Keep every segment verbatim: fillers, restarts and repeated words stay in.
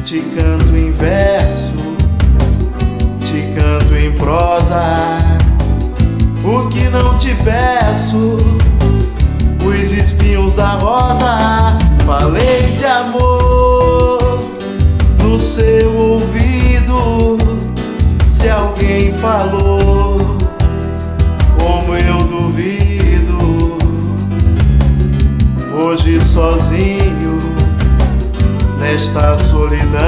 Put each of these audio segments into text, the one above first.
Te canto em verso, te canto em prosa. O que não te peço, os espinhos da rosa. Falei de amor no seu ouvido. Se alguém falou, como eu duvido. Hoje sozinho nesta solidão,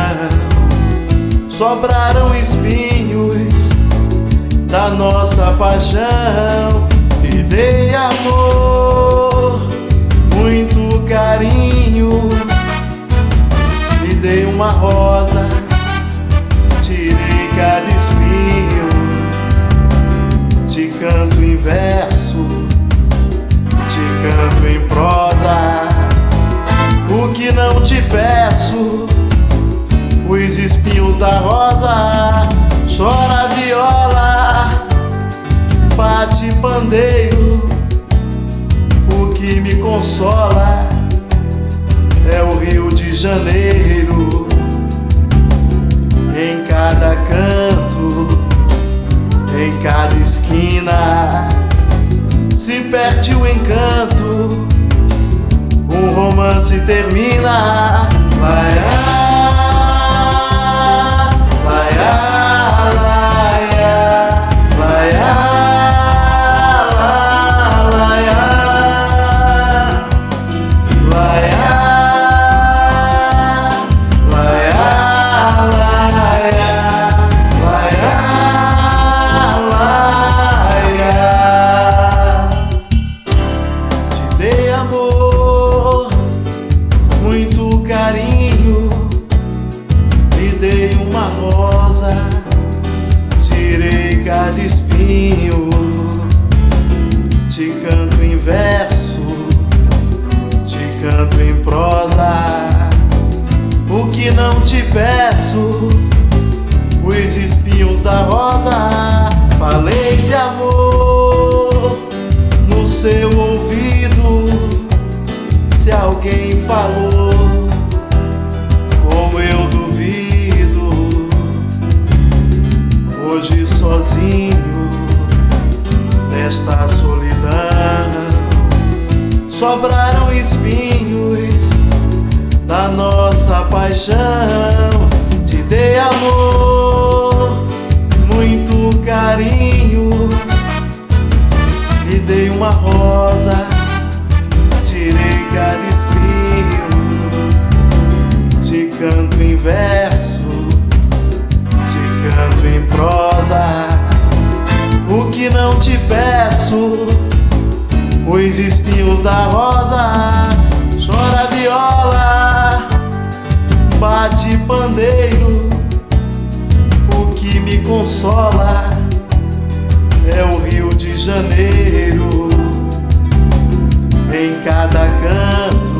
sobraram espinhos da nossa paixão. E dei amor, muito carinho, e dei uma rosa, tirei cada espinho. Te canto em verso, te canto em prosa. O que não te peço, os espinhos da rosa. Chora viola, bate pandeiro. O que me consola é o Rio de Janeiro. Em cada canto, em cada esquina, se perde o encanto, um romance termina. Laia, laia, laia, laia, laia, laia, muito carinho, lhe dei uma rosa, tirei cada espinho. Te canto em verso, te canto em prosa. O que não te peço, os espinhos da rosa. Falei de amor no seu ouvido. Se alguém falou, como eu duvido. Hoje sozinho nesta solidão, sobraram espinhos da nossa paixão. Te dei amor, muito carinho, lhe dei uma rosa, tirei cada espinho. Te canto em verso, te canto em prosa. O que não te peço, os espinhos da rosa. Chora viola, bate pandeiro. O que me consola é o Rio de Janeiro. Em cada canto,